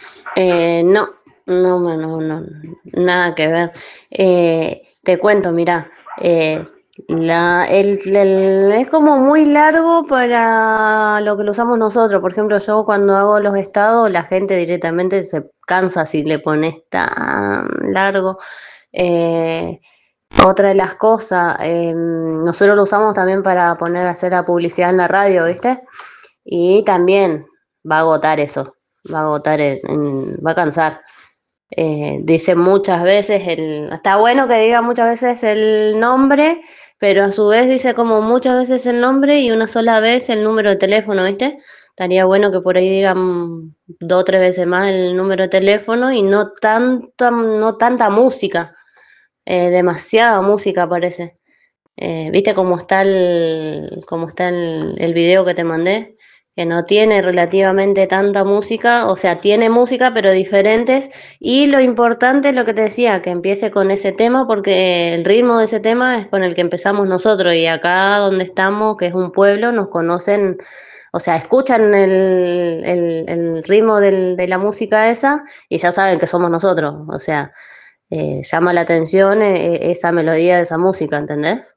No, no, nada que ver. Te cuento, mira, es como muy largo para lo que lo usamos nosotros. Por ejemplo, yo cuando hago los estados, la gente directamente se cansa si le pones tan largo. Eh, Otra de las cosas, nosotros lo usamos también para poner a hacer la publicidad en la radio, ¿viste? Y también va a agotar eso, va a agotar, va a cansar. Dice muchas veces está bueno que diga muchas veces el nombre, pero a su vez dice como muchas veces el nombre y una sola vez el número de teléfono, ¿viste? Estaría bueno que por ahí digan dos o tres veces más el número de teléfono y no tanta música, demasiada música parece. ¿Viste cómo está el video que te mandé? Que no tiene relativamente tanta música, o sea, tiene música, pero diferentes. Y lo importante es lo que te decía, que empiece con ese tema, porque el ritmo de ese tema es con el que empezamos nosotros. Y acá donde estamos, que es un pueblo, nos conocen, o sea, escuchan el ritmo de la música esa y ya saben que somos nosotros. O sea, llama la atención esa melodía de esa música, ¿entendés?